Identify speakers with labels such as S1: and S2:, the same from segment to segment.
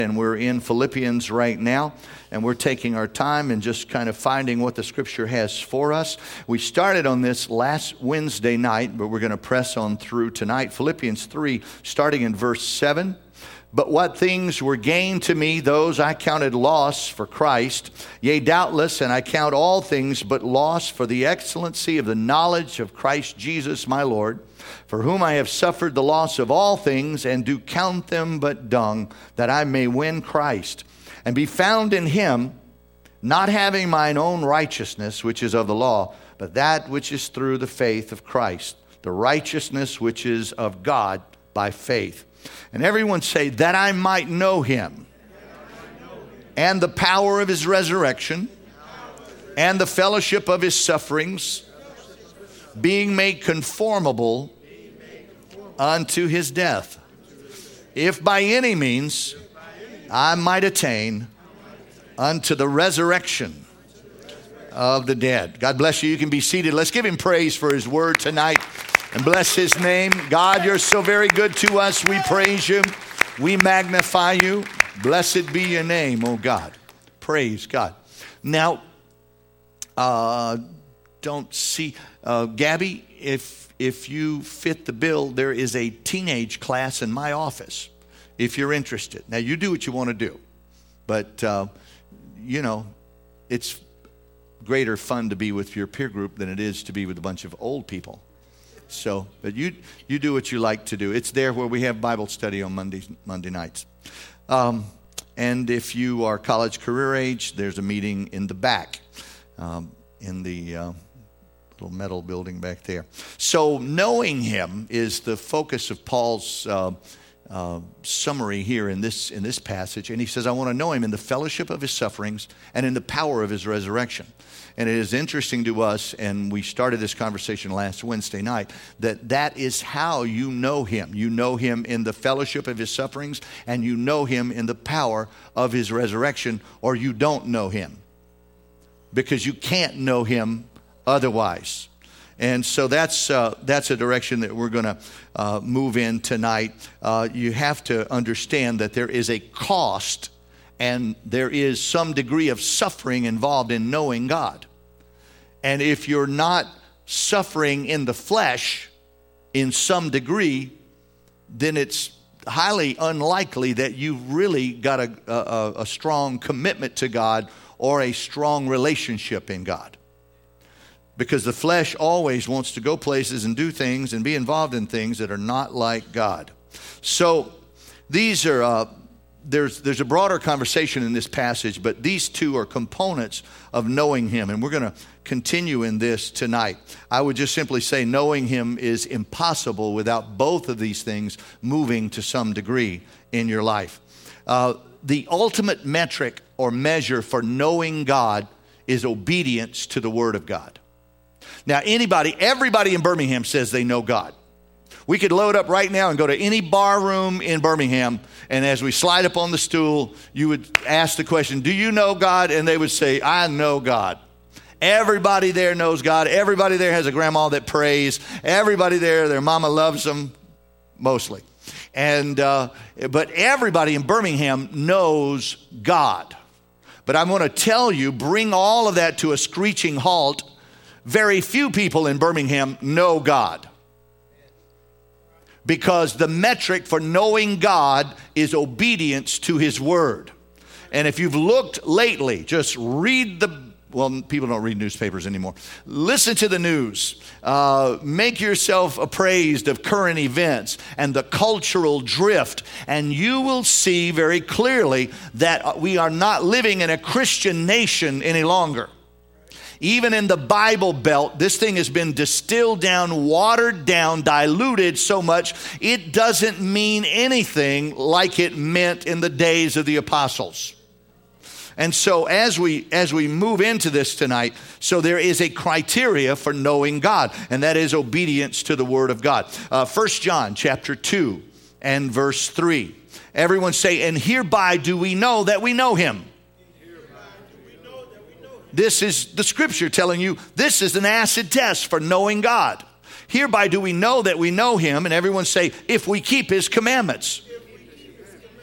S1: And we're in Philippians right now, and we're taking our time and just kind of finding what the Scripture has for us. We started on this last Wednesday night, but we're going to press on through tonight. Philippians 3, starting in verse 7. But what things were gain to me, those I counted loss for Christ. Yea, doubtless, and I count all things but loss for the excellency of the knowledge of Christ Jesus my Lord, for whom I have suffered the loss of all things, and do count them but dung, that I may win Christ, and be found in him, not having mine own righteousness, which is of the law, but that which is through the faith of Christ, the righteousness which is of God by faith. And everyone say, that I might know him, and the power of his resurrection, and the fellowship of his sufferings, being made conformable unto his death, if by any means I might attain unto the resurrection of the dead. God bless you. You can be seated. Let's give him praise for his word tonight and bless his name. God, you're so very good to us. We praise you. We magnify you. Blessed be your name, oh God. Praise God. Now, don't see... Gabby, if you fit the bill, there is a teenage class in my office, if you're interested. Now, you do what you want to do, but, it's greater fun to be with your peer group than it is to be with a bunch of old people. So, but you do what you like to do. It's there where we have Bible study on Monday nights. And if you are college career age, there's a meeting in the back, in the... little metal building back there. So knowing him is the focus of Paul's summary here in this passage. And he says, I want to know him in the fellowship of his sufferings and in the power of his resurrection. And it is interesting to us, and we started this conversation last Wednesday night, that is how you know him. You know him in the fellowship of his sufferings, and you know him in the power of his resurrection, or you don't know him. Because you can't know him otherwise. And so that's a direction that we're going to move in tonight. You have to understand that there is a cost and there is some degree of suffering involved in knowing God. And if you're not suffering in the flesh in some degree, then it's highly unlikely that you've really got a strong commitment to God or a strong relationship in God. Because the flesh always wants to go places and do things and be involved in things that are not like God. So these are, there's a broader conversation in this passage, but these two are components of knowing him. And we're going to continue in this tonight. I would just simply say knowing him is impossible without both of these things moving to some degree in your life. The ultimate metric or measure for knowing God is obedience to the Word of God. Now, everybody in Birmingham says they know God. We could load up right now and go to any bar room in Birmingham, and as we slide up on the stool, you would ask the question, do you know God? And they would say, I know God. Everybody there knows God. Everybody there has a grandma that prays. Everybody there, their mama loves them, mostly. But everybody in Birmingham knows God. But I'm going to tell you, bring all of that to a screeching halt. Very few people in Birmingham know God. Because the metric for knowing God is obedience to his word. And if you've looked lately, just read people don't read newspapers anymore. Listen to the news. Make yourself appraised of current events and the cultural drift. And you will see very clearly that we are not living in a Christian nation any longer. Even in the Bible Belt, this thing has been distilled down, watered down, diluted so much, it doesn't mean anything like it meant in the days of the apostles. And so as we move into this tonight, so there is a criteria for knowing God, and that is obedience to the Word of God. 1 John chapter 2 and verse 3. Everyone say, and hereby do we know that we know him. This is the scripture telling you this is an acid test for knowing God. Hereby do we know that we know him, and everyone say, if we keep his commandments.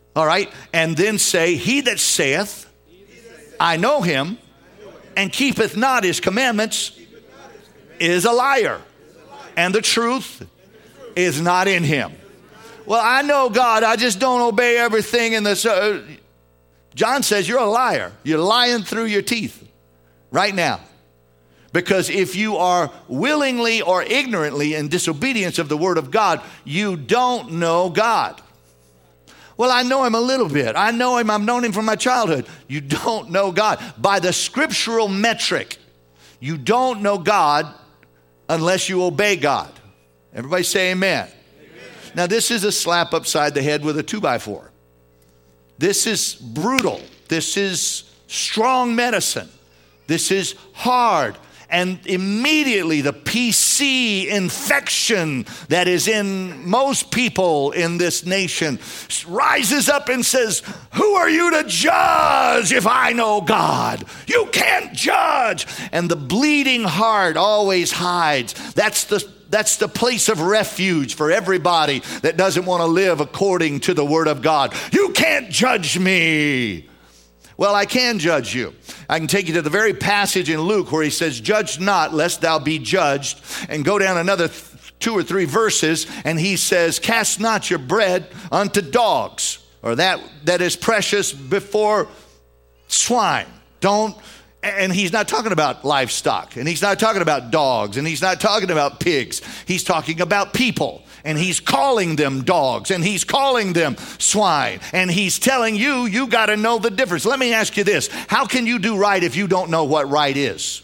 S1: All right. And then say, he that saith, I know him, and keepeth not his commandments is a liar. And the truth is not in him. Well, I know God, I just don't obey everything in this. John says you're a liar. You're lying through your teeth right now. Because if you are willingly or ignorantly in disobedience of the word of God, you don't know God. Well, I know him a little bit. I know him. I've known him from my childhood. You don't know God. By the scriptural metric, you don't know God unless you obey God. Everybody say amen. Now, this is a slap upside the head with a 2x4. This is brutal. This is strong medicine. This is hard. And immediately the PC infection that is in most people in this nation rises up and says, who are you to judge if I know God? You can't judge. And the bleeding heart always hides. That's the place of refuge for everybody that doesn't want to live according to the word of God. You can't judge me. Well, I can judge you. I can take you to the very passage in Luke where he says, judge not lest thou be judged. And go down another 2 or 3 verses and he says, cast not your bread unto dogs, or that is precious before swine. And he's not talking about livestock, and he's not talking about dogs, and he's not talking about pigs. He's talking about people, and he's calling them dogs, and he's calling them swine, and he's telling you, you got to know the difference. Let me ask you this. How can you do right if you don't know what right is?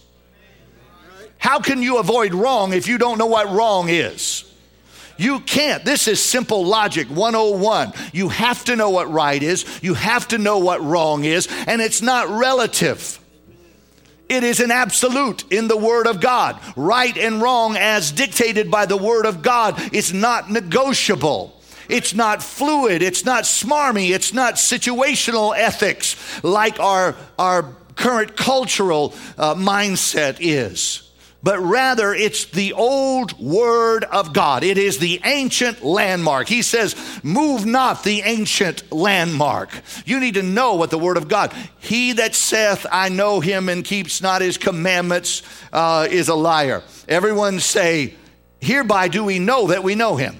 S1: How can you avoid wrong if you don't know what wrong is? You can't. This is simple logic 101. You have to know what right is. You have to know what wrong is, and it's not relative. It is an absolute in the Word of God. Right and wrong as dictated by the Word of God is not negotiable. It's not fluid. It's not smarmy. It's not situational ethics like our current cultural mindset is. But rather, it's the old word of God. It is the ancient landmark. He says, move not the ancient landmark. You need to know what the word of God. He that saith, I know him, and keeps not his commandments is a liar. Everyone say, hereby do we know that we know him,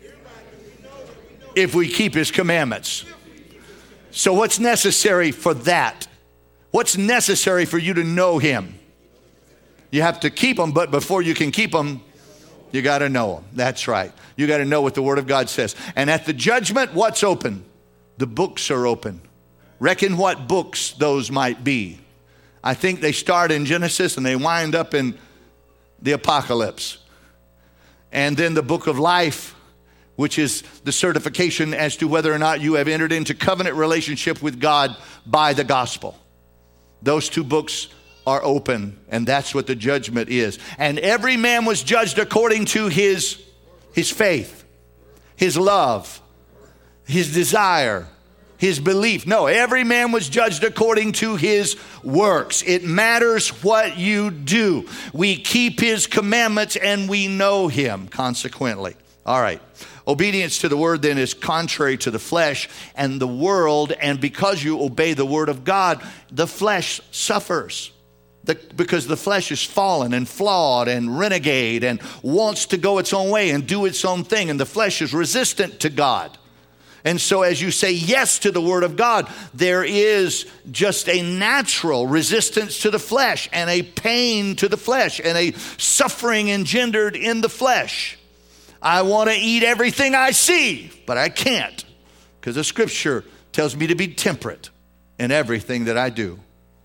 S1: if we keep his commandments. So what's necessary for that? What's necessary for you to know him? You have to keep them, but before you can keep them, you got to know them. That's right. You got to know what the Word of God says. And at the judgment, what's open? The books are open. Reckon what books those might be. I think they start in Genesis and they wind up in the Apocalypse. And then the book of life, which is the certification as to whether or not you have entered into covenant relationship with God by the gospel. Those 2 books are open, and that's what the judgment is. And every man was judged according to his faith, his love, his desire, his belief. No, every man was judged according to his works. It matters what you do. We keep his commandments and we know him consequently. All right. Obedience to the word then is contrary to the flesh and the world. And because you obey the word of God, the flesh suffers. Because the flesh is fallen and flawed and renegade and wants to go its own way and do its own thing. And the flesh is resistant to God. And so as you say yes to the word of God, there is just a natural resistance to the flesh and a pain to the flesh and a suffering engendered in the flesh. I want to eat everything I see, but I can't, because the scripture tells me to be temperate in everything that I do.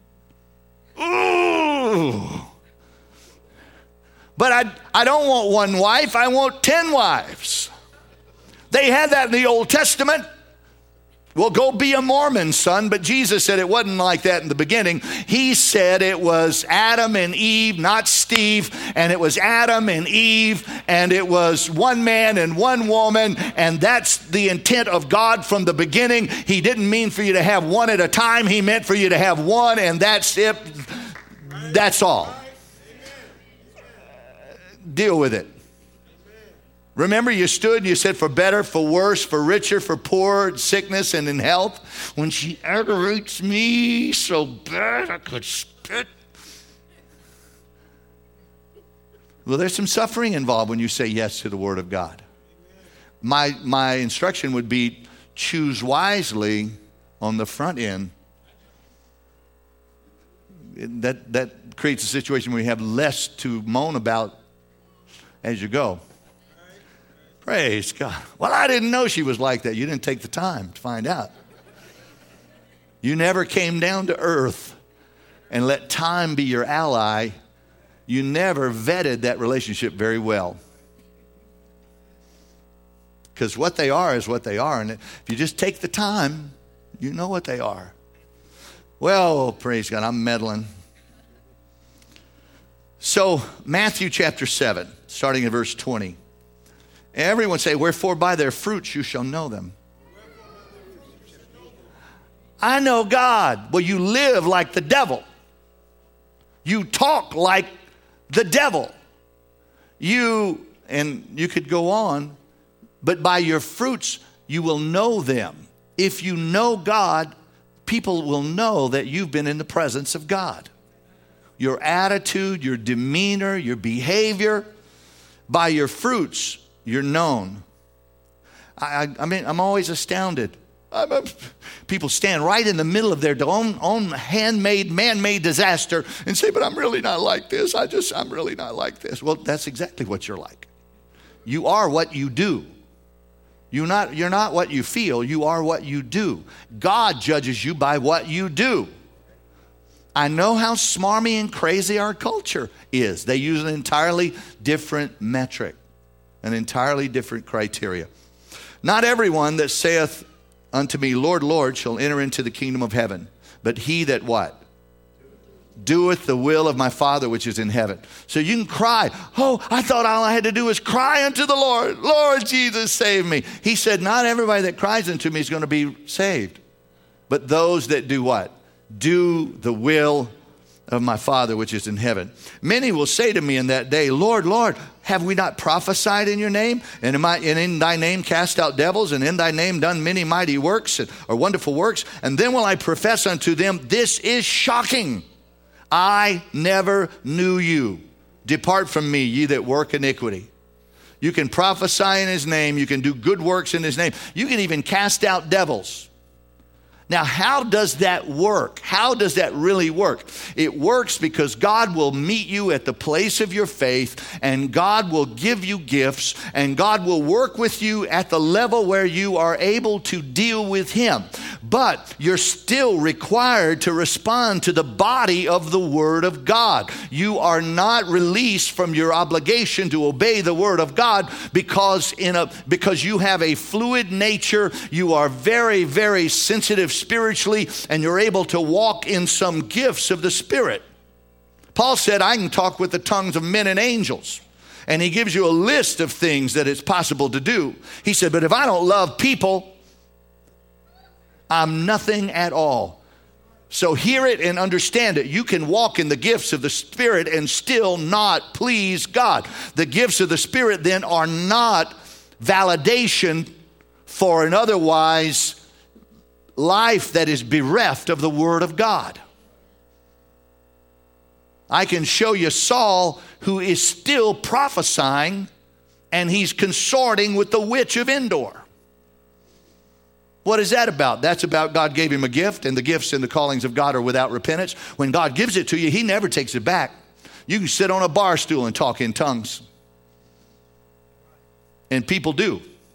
S1: Ooh. But I don't want one wife, I want 10 wives. They had that in the Old Testament. Well, go be a Mormon, son. But Jesus said it wasn't like that in the beginning. He said it was Adam and Eve, not Steve. And it was Adam and Eve. And it was one man and one woman. And that's the intent of God from the beginning. He didn't mean for you to have one at a time. He meant for you to have one, and that's it. That's all. Deal with it. Remember, you stood and you said, for better, for worse, for richer, for poor, sickness, and in health. When she aggravates me so bad I could spit. Well, there's some suffering involved when you say yes to the Word of God. My instruction would be, choose wisely on the front end. That creates a situation where you have less to moan about as you go. Praise God. Well, I didn't know she was like that. You didn't take the time to find out. You never came down to earth and let time be your ally. You never vetted that relationship very well. Because what they are is what they are. And if you just take the time, you know what they are. Well, praise God, I'm meddling. So, Matthew chapter 7, starting at verse 20. Everyone say, wherefore by their fruits you shall know them. I know God. Well, you live like the devil. You talk like the devil. And you could go on, but by your fruits you will know them. If you know God, people will know that you've been in the presence of God. Your attitude, your demeanor, your behavior, by your fruits, you're known. I mean, I'm always astounded. People stand right in the middle of their own handmade, man-made disaster and say, but I'm really not like this. I'm really not like this. Well, that's exactly what you're like. You are what you do. You're not what you feel. You are what you do. God judges you by what you do. I know how smarmy and crazy our culture is. They use an entirely different metric, an entirely different criteria. Not everyone that saith unto me, Lord, Lord, shall enter into the kingdom of heaven, but he that what? Doeth the will of my Father which is in heaven. So you can cry, oh, I thought all I had to do was cry unto the Lord. Lord Jesus, save me. He said, not everybody that cries unto me is going to be saved, but those that do what? Do the will of my Father which is in heaven. Many will say to me in that day, Lord, Lord, have we not prophesied in your name? And in thy name cast out devils, and in thy name done many mighty works or wonderful works? And then will I profess unto them, this is shocking. I never knew you. Depart from me, ye that work iniquity. You can prophesy in his name. You can do good works in his name. You can even cast out devils. Now, how does that work? How does that really work? It works because God will meet you at the place of your faith, and God will give you gifts, and God will work with you at the level where you are able to deal with him. But you're still required to respond to the body of the Word of God. You are not released from your obligation to obey the Word of God because you have a fluid nature. You are very, very sensitive spiritually, and you're able to walk in some gifts of the Spirit. Paul said, I can talk with the tongues of men and angels. And he gives you a list of things that it's possible to do. He said, but if I don't love people, I'm nothing at all. So hear it and understand it. You can walk in the gifts of the Spirit and still not please God. The gifts of the Spirit then are not validation for an otherwise life that is bereft of the Word of God. I can show you Saul, who is still prophesying, and he's consorting with the witch of Endor. What is that about? That's about God gave him a gift, and the gifts and the callings of God are without repentance. When God gives it to you, he never takes it back. You can sit on a bar stool and talk in tongues. And people do.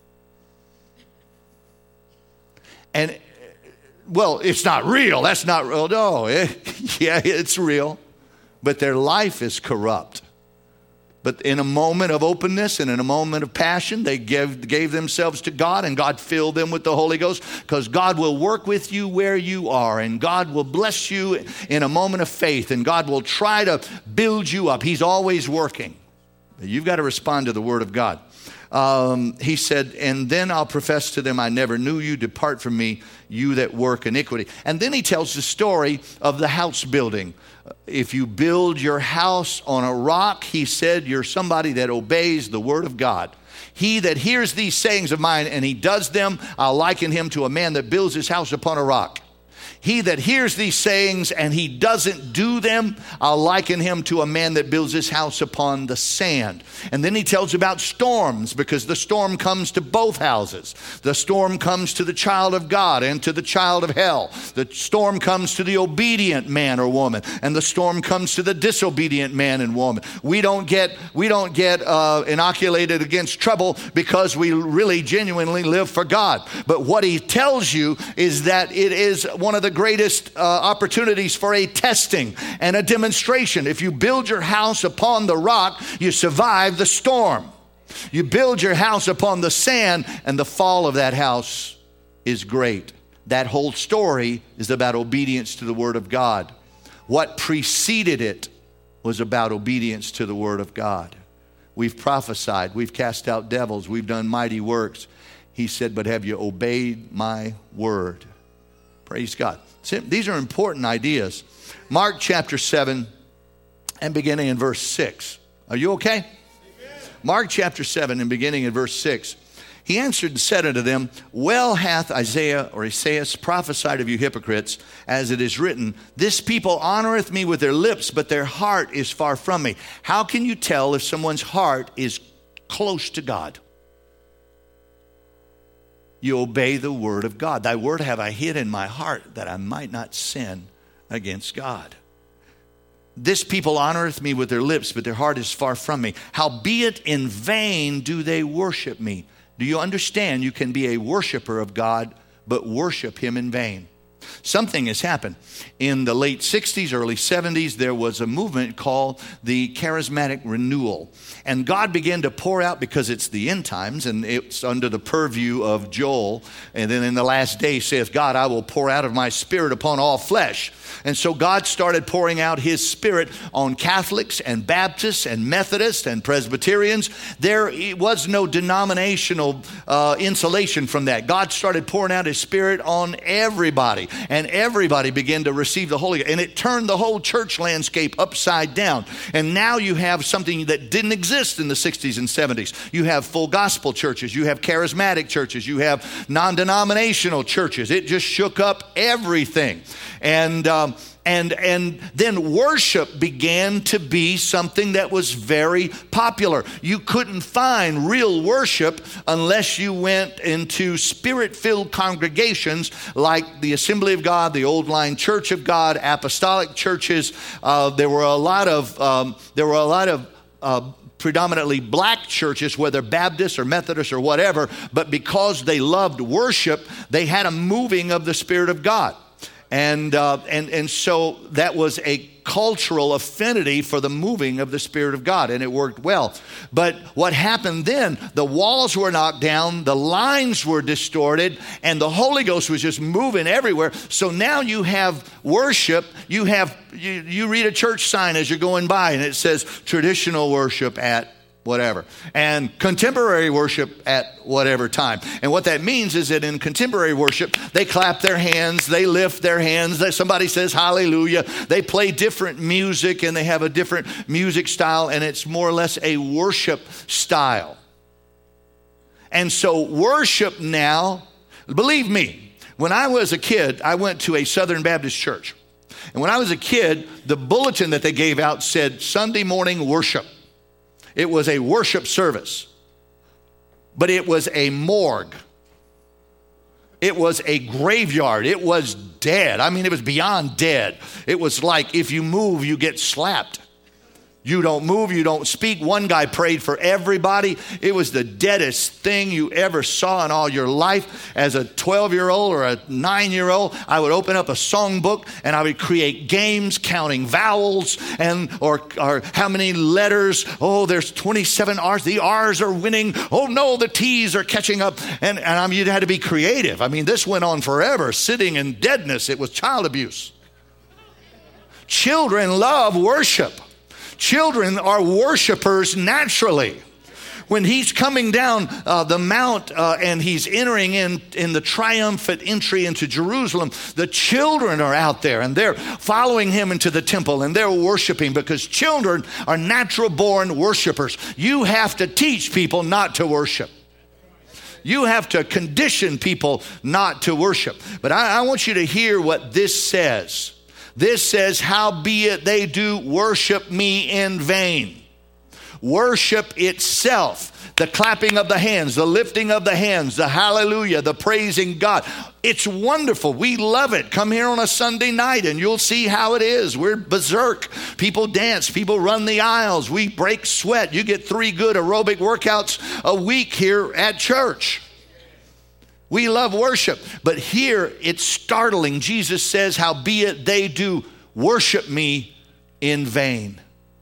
S1: And, well, it's not real. That's not real. No, yeah, it's real. But their life is corrupt. But in a moment of openness and in a moment of passion, they gave themselves to God, and God filled them with the Holy Ghost, because God will work with you where you are, and God will bless you in a moment of faith, and God will try to build you up. He's always working. You've got to respond to the Word of God. He said, and then I'll profess to them, I never knew you. Depart from me, you that work iniquity. And then he tells the story of the house building. If you build your house on a rock, he said, you're somebody that obeys the Word of God. He that hears these sayings of mine and he does them, I'll liken him to a man that builds his house upon a rock. He that hears these sayings and he doesn't do them, I'll liken him to a man that builds his house upon the sand. And then he tells about storms, because the storm comes to both houses. The storm comes to the child of God and to the child of hell. The storm comes to the obedient man or woman, and the storm comes to the disobedient man and woman. We don't get inoculated against trouble because we really genuinely live for God. But what he tells you is that it is one of the greatest opportunities for a testing and a demonstration. If you build your house upon the rock, you survive the storm. You build your house upon the sand, and the fall of that house is great. That whole story is about obedience to the Word of God. What preceded it was about obedience to the Word of God. We've prophesied, we've cast out devils, we've done mighty works. He said, but have you obeyed my word? Praise God. These are important ideas. Mark chapter 7 and beginning in verse 6. Are you okay? Amen. Mark chapter 7 and beginning in verse 6. He answered and said unto them, well hath Isaiah or Esaias prophesied of you hypocrites, as it is written, this people honoreth me with their lips, but their heart is far from me. How can you tell if someone's heart is close to God? You obey the word of God. Thy word have I hid in my heart, that I might not sin against God. This people honoreth me with their lips, but their heart is far from me. Howbeit in vain do they worship me. Do you understand? You can be a worshiper of God, but worship him in vain. Something has happened. In the late 60s, early 70s, there was a movement called the Charismatic Renewal. And God began to pour out, because it's the end times, and it's under the purview of Joel. And then in the last day saith God, I will pour out of my spirit upon all flesh. And so God started pouring out his spirit on Catholics and Baptists and Methodists and Presbyterians. There was no denominational insulation from that. God started pouring out his spirit on everybody. And everybody began to receive the Holy Ghost. And it turned the whole church landscape upside down. And now you have something that didn't exist in the 60s and 70s. You have full gospel churches. You have charismatic churches. You have non-denominational churches. It just shook up everything. And then worship began to be something that was very popular. You couldn't find real worship unless you went into spirit-filled congregations like the Assembly of God, the Old Line Church of God, apostolic churches. There were a lot of predominantly black churches, whether Baptist or Methodist or whatever, but because they loved worship, they had a moving of the Spirit of God. And so that was a cultural affinity for the moving of the Spirit of God, and it worked well. But what happened then, the walls were knocked down, the lines were distorted, and the Holy Ghost was just moving everywhere. So now you have worship, you read a church sign as you're going by, and it says traditional worship at whatever, and contemporary worship at whatever time. And what that means is that in contemporary worship, they clap their hands, they lift their hands, somebody says hallelujah, they play different music, and they have a different music style, and it's more or less a worship style. And so worship now, believe me, when I was a kid, I went to a Southern Baptist church. And when I was a kid, the bulletin that they gave out said Sunday morning worship. It was a worship service, but it was a morgue. It was a graveyard. It was dead. I mean, it was beyond dead. It was like if you move, you get slapped. You don't move, you don't speak. One guy prayed for everybody. It was the deadest thing you ever saw in all your life. As a 12-year-old or a 9-year-old, I would open up a songbook and I would create games counting vowels or how many letters. Oh, there's 27 R's. The R's are winning. Oh no, the T's are catching up. And you had to be creative. I mean, this went on forever, sitting in deadness. It was child abuse. Children love worship. Children are worshipers naturally. when he's coming down the mount and he's entering in the triumphant entry into Jerusalem, the children are out there and they're following him into the temple and they're worshiping, because children are natural born worshipers. You have to teach people not to worship. You have to condition people not to worship. But I want you to hear what this says. This says, howbeit they do worship me in vain. Worship itself, the clapping of the hands, the lifting of the hands, the hallelujah, the praising God. It's wonderful. We love it. Come here on a Sunday night and you'll see how it is. We're berserk. People dance. People run the aisles. We break sweat. You get 3 good aerobic workouts a week here at church. We love worship. But here it's startling. Jesus says, howbeit they do worship me in vain.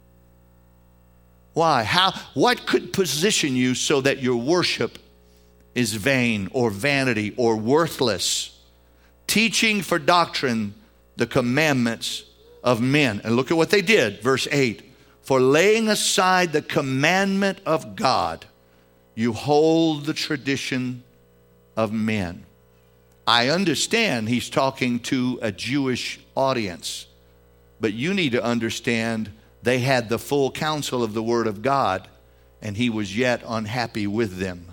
S1: Why? What could position you so that your worship is vain or vanity or worthless? Teaching for doctrine the commandments of men. And look at what they did. Verse 8. For laying aside the commandment of God, you hold the tradition of men. I understand he's talking to a Jewish audience, but you need to understand they had the full counsel of the Word of God, and he was yet unhappy with them.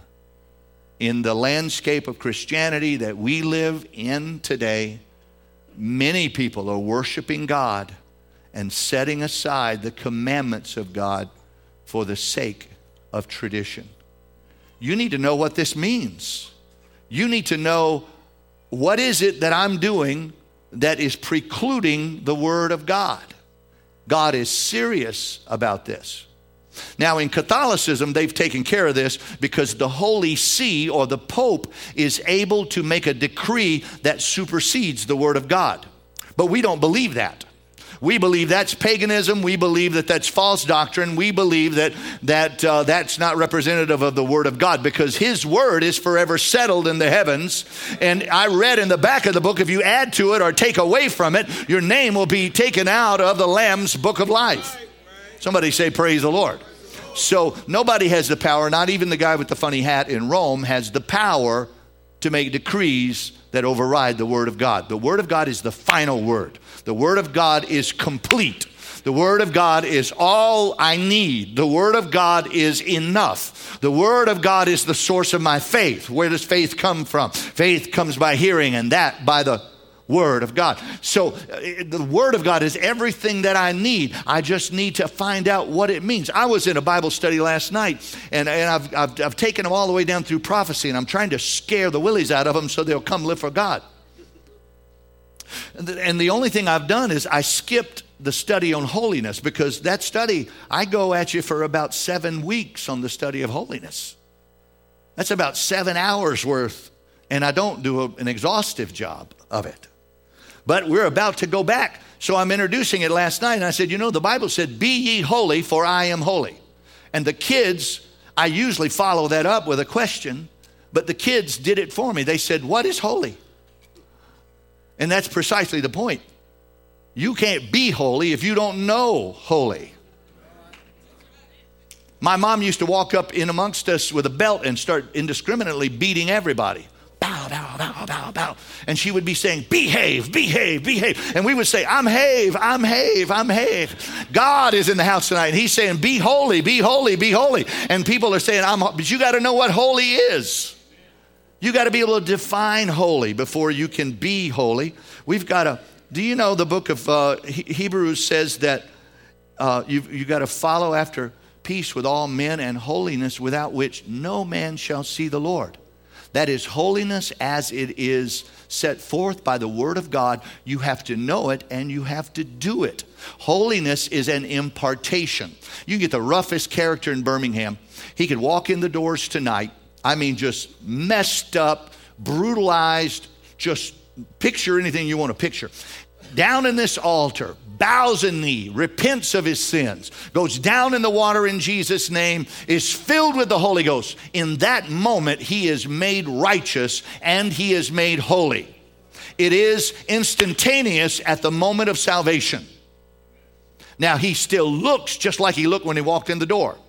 S1: In the landscape of Christianity that we live in today, many people are worshiping God and setting aside the commandments of God for the sake of tradition. You need to know what this means. You need to know, what is it that I'm doing that is precluding the Word of God? God is serious about this. Now, in Catholicism, they've taken care of this because the Holy See, or the Pope, is able to make a decree that supersedes the Word of God. But we don't believe that. We believe that's paganism. We believe that that's false doctrine. We believe that that's not representative of the Word of God, because His Word is forever settled in the heavens. And I read in the back of the book, if you add to it or take away from it, your name will be taken out of the Lamb's book of life. Somebody say, praise the Lord. So nobody has the power, not even the guy with the funny hat in Rome has the power to make decrees that override the Word of God. The Word of God is the final word. The Word of God is complete. The Word of God is all I need. The Word of God is enough. The Word of God is the source of my faith. Where does faith come from? Faith comes by hearing, and that by the Word of God. So the Word of God is everything that I need. I just need to find out what it means. I was in a Bible study last night, and I've taken them all the way down through prophecy, and I'm trying to scare the willies out of them so they'll come live for God. And the only thing I've done is I skipped the study on holiness, because that study, I go at you for about 7 weeks on the study of holiness. That's about 7 hours worth, and I don't do an exhaustive job of it. But we're about to go back. So I'm introducing it last night, and I said, the Bible said, be ye holy, for I am holy. And the kids, I usually follow that up with a question, but the kids did it for me. They said, what is holy? And that's precisely the point. You can't be holy if you don't know holy. My mom used to walk up in amongst us with a belt and start indiscriminately beating everybody. Bow, bow, bow, bow, bow. And she would be saying, behave, behave, behave. And we would say, I'm have, I'm have, I'm have. God is in the house tonight. And he's saying, be holy, be holy, be holy. And people are saying, but you got to know what holy is. You got to be able to define holy before you can be holy. We've got to, do you know the book of Hebrews says that you got to follow after peace with all men and holiness, without which no man shall see the Lord. That is holiness as it is set forth by the Word of God. You have to know it and you have to do it. Holiness is an impartation. You get the roughest character in Birmingham. He could walk in the doors tonight. I mean, just messed up, brutalized, just picture anything you want to picture. Down in this altar, bows a knee, repents of his sins, goes down in the water in Jesus' name, is filled with the Holy Ghost. In that moment, he is made righteous and he is made holy. It is instantaneous at the moment of salvation. Now, he still looks just like he looked when he walked in the door.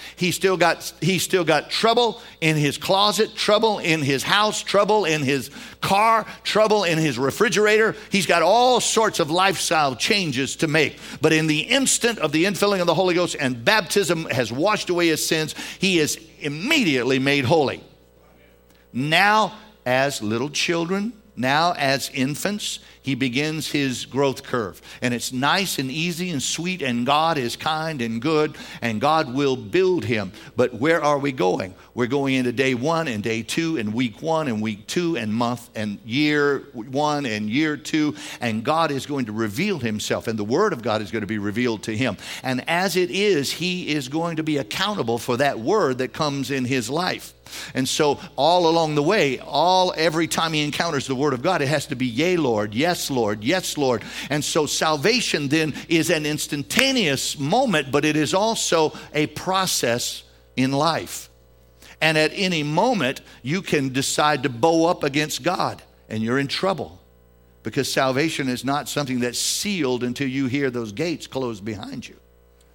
S1: He's still got trouble in his closet, trouble in his house, trouble in his car, trouble in his refrigerator. He's got all sorts of lifestyle changes to make. But in the instant of the infilling of the Holy Ghost and baptism has washed away his sins, he is immediately made holy. Now, as little children, now as infants, he begins his growth curve. And it's nice and easy and sweet, and God is kind and good, and God will build him. But where are we going? We're going into day 1 and day 2 and week 1 and week 2 and month and year 1 and year 2. And God is going to reveal himself, and the Word of God is going to be revealed to him. And as it is, he is going to be accountable for that word that comes in his life. And so all along the way, every time he encounters the Word of God, it has to be, yea, Lord, yes, Lord, yes, Lord. And so salvation then is an instantaneous moment, but it is also a process in life. And at any moment, you can decide to bow up against God, and you're in trouble, because salvation is not something that's sealed until you hear those gates close behind you.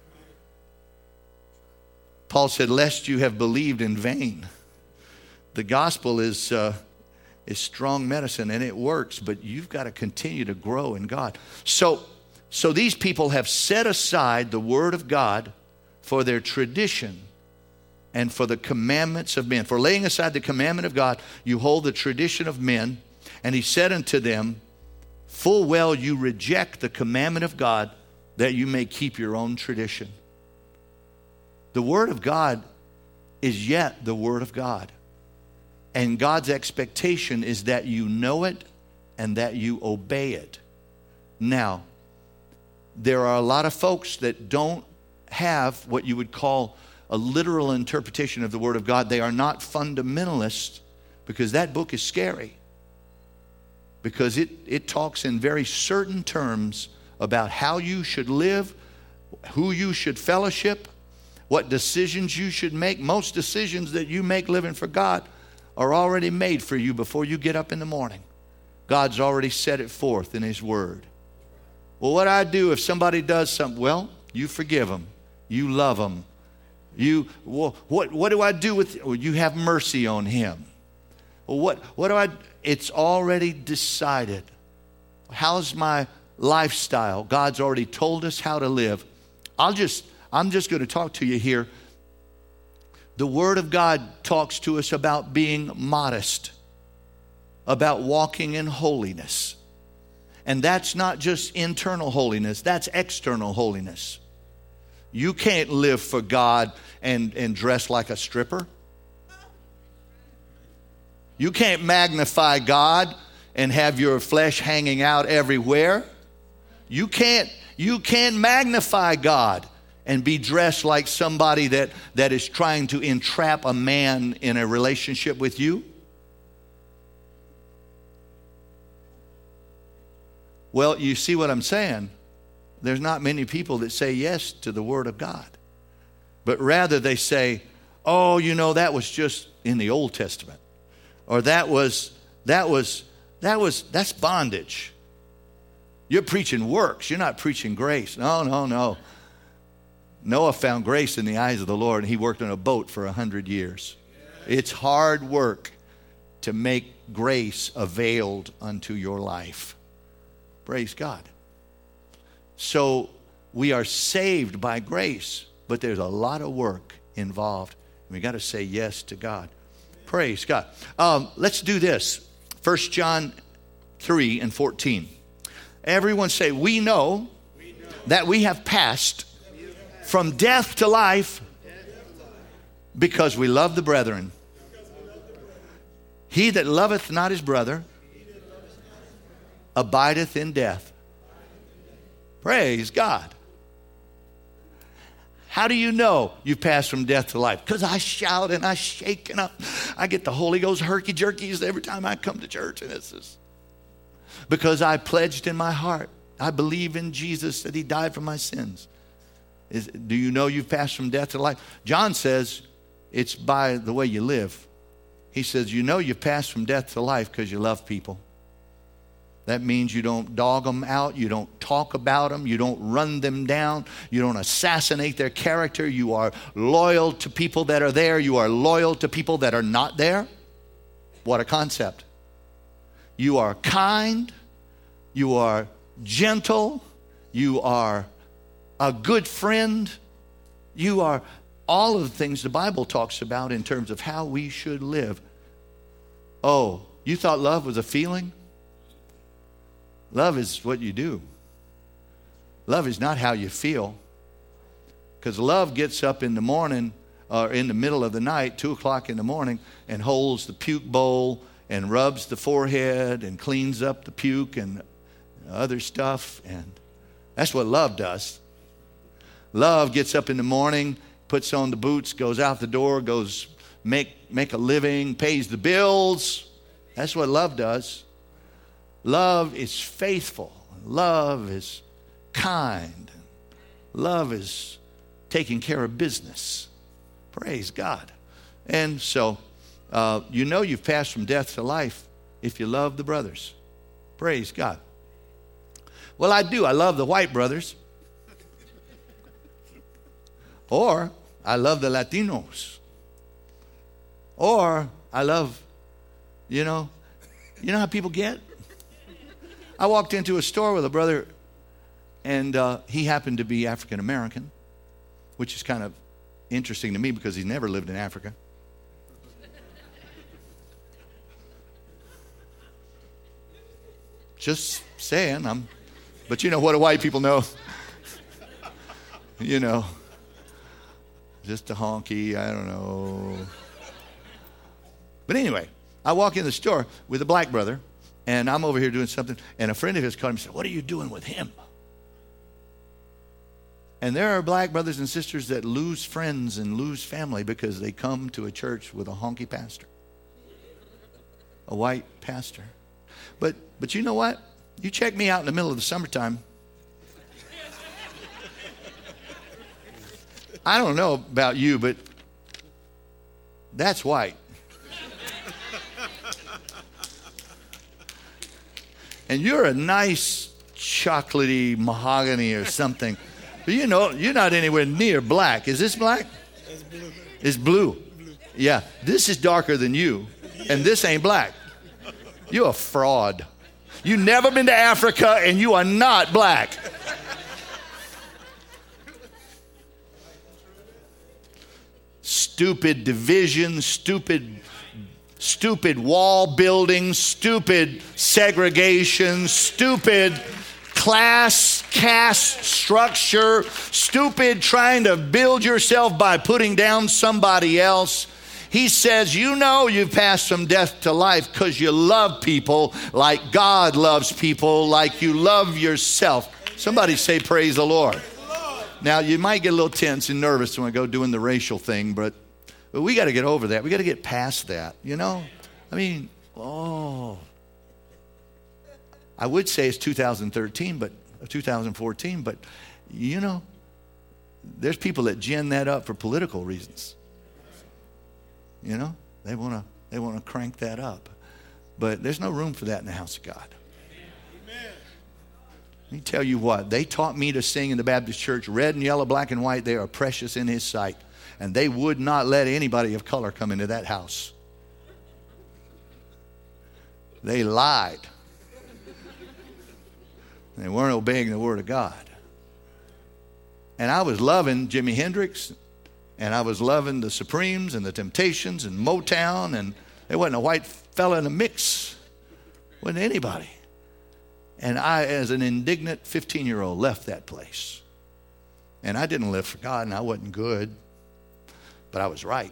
S1: Paul said, lest you have believed in vain. The gospel is strong medicine, and it works, but you've got to continue to grow in God. So these people have set aside the Word of God for their tradition and for the commandments of men. For laying aside the commandment of God, you hold the tradition of men. And he said unto them, full well you reject the commandment of God, that you may keep your own tradition. The Word of God is yet the Word of God. And God's expectation is that you know it and that you obey it. Now, there are a lot of folks that don't have what you would call a literal interpretation of the Word of God. They are not fundamentalists, because that book is scary. Because it talks in very certain terms about how you should live, who you should fellowship, what decisions you should make. Most decisions that you make living for God are already made for you before you get up in the morning. God's already set it forth in His Word. Well, what do I do if somebody does something? Well, you forgive them. You love them. What do I do with? Well, you have mercy on him. Well, what do I? It's already decided. How's my lifestyle? God's already told us how to live. I'm just going to talk to you here. The Word of God talks to us about being modest, about walking in holiness. And that's not just internal holiness, that's external holiness. You can't live for God and dress like a stripper. You can't magnify God and have your flesh hanging out everywhere. You can't magnify God and be dressed like somebody that is trying to entrap a man in a relationship with you. Well, you see what I'm saying? There's not many people that say yes to the Word of God. But rather they say, oh, that was just in the Old Testament. Or that's bondage. You're preaching works. You're not preaching grace. No. Noah found grace in the eyes of the Lord, and he worked on a boat for 100 years. It's hard work to make grace availed unto your life. Praise God. So we are saved by grace, but there's a lot of work involved. We got to say yes to God. Praise God. Let's do this. 1 John 3 and 14. Everyone say, we know that we have passed from death to life because we love the brethren. He that loveth not his brother abideth in death. Praise God. How do you know you've passed from death to life? Because I shout and I shake and I get the Holy Ghost herky-jerkies every time I come to church. And it's just because I pledged in my heart, I believe in Jesus, that He died for my sins. Do you know you've passed from death to life? John says it's by the way you live. He says, you know you've passed from death to life because you love people. That means you don't dog them out. You don't talk about them. You don't run them down. You don't assassinate their character. You are loyal to people that are there. You are loyal to people that are not there. What a concept. You are kind. You are gentle. You are a good friend. You are all of the things the Bible talks about in terms of how we should live. Oh, you thought love was a feeling? Love is what you do. Love is not how you feel. Because love gets up in the morning or in the middle of the night, 2 o'clock in the morning, and holds the puke bowl and rubs the forehead and cleans up the puke and other stuff. And that's what love does. Love gets up in the morning, puts on the boots, goes out the door, goes make a living, pays the bills. That's what love does. Love is faithful. Love is kind. Love is taking care of business. Praise God. And so, you know you've passed from death to life if you love the brothers. Praise God. Well, I do. I love the white brothers. Or I love the Latinos. Or I love, you know how people get? I walked into a store with a brother, and he happened to be African American, which is kind of interesting to me because he's never lived in Africa. Just saying, but you know what do white people know? You know, just a honky, I don't know. But anyway, I walk in the store with a black brother, and I'm over here doing something, and a friend of his called me and said, "What are you doing with him?" And there are black brothers and sisters that lose friends and lose family because they come to a church with a honky pastor, a white pastor. But you know what? You check me out in the middle of the summertime. I don't know about you, but that's white. And you're a nice chocolatey mahogany or something. But you know, you're not anywhere near black. Is this black? It's blue. It's blue. Yeah, this is darker than you, and this ain't black. You're a fraud. You've never been to Africa, and you are not black. Stupid division, stupid wall building, stupid segregation, stupid class, caste structure, stupid trying to build yourself by putting down somebody else. He says, you know you've passed from death to life because you love people like God loves people, like you love yourself. Somebody say, praise the Lord. Now, you might get a little tense and nervous when I go doing the racial thing, but we got to get over that. We got to get past that, you know? I mean, I would say it's 2013, but 2014, but, you know, there's people that gin that up for political reasons. You know, they want to crank that up. But there's no room for that in the house of God. Amen. Let me tell you what, they taught me to sing in the Baptist church, red and yellow, black and white, they are precious in His sight. And they would not let anybody of color come into that house. They lied. They weren't obeying the Word of God. And I was loving Jimi Hendrix, and I was loving the Supremes and the Temptations and Motown, and there wasn't a white fella in the mix. Wasn't anybody. And I, as an indignant 15-year-old, left that place. And I didn't live for God, and I wasn't good, but I was right.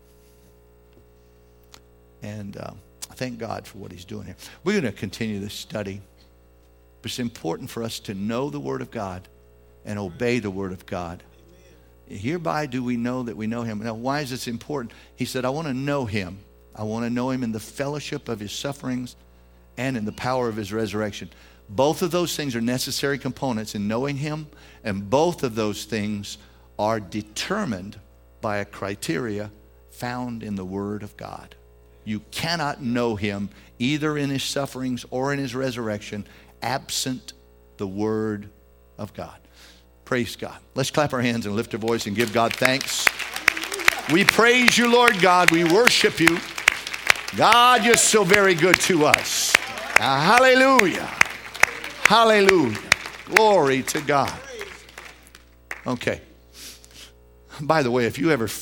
S1: And I thank God for what He's doing here. We're going to continue this study. But it's important for us to know the Word of God and obey the Word of God. Hereby do we know that we know Him. Now, why is this important? He said, I want to know Him. I want to know Him in the fellowship of His sufferings and in the power of His resurrection. Both of those things are necessary components in knowing Him, and both of those things are determined by a criteria found in the Word of God. You cannot know him either in his sufferings or in his resurrection absent the Word of God. Praise God. Let's clap our hands and lift our voice and give God thanks. We praise you, Lord God. We worship you. God, you're so very good to us. Hallelujah. Hallelujah. Glory to God. Okay. By the way, if you ever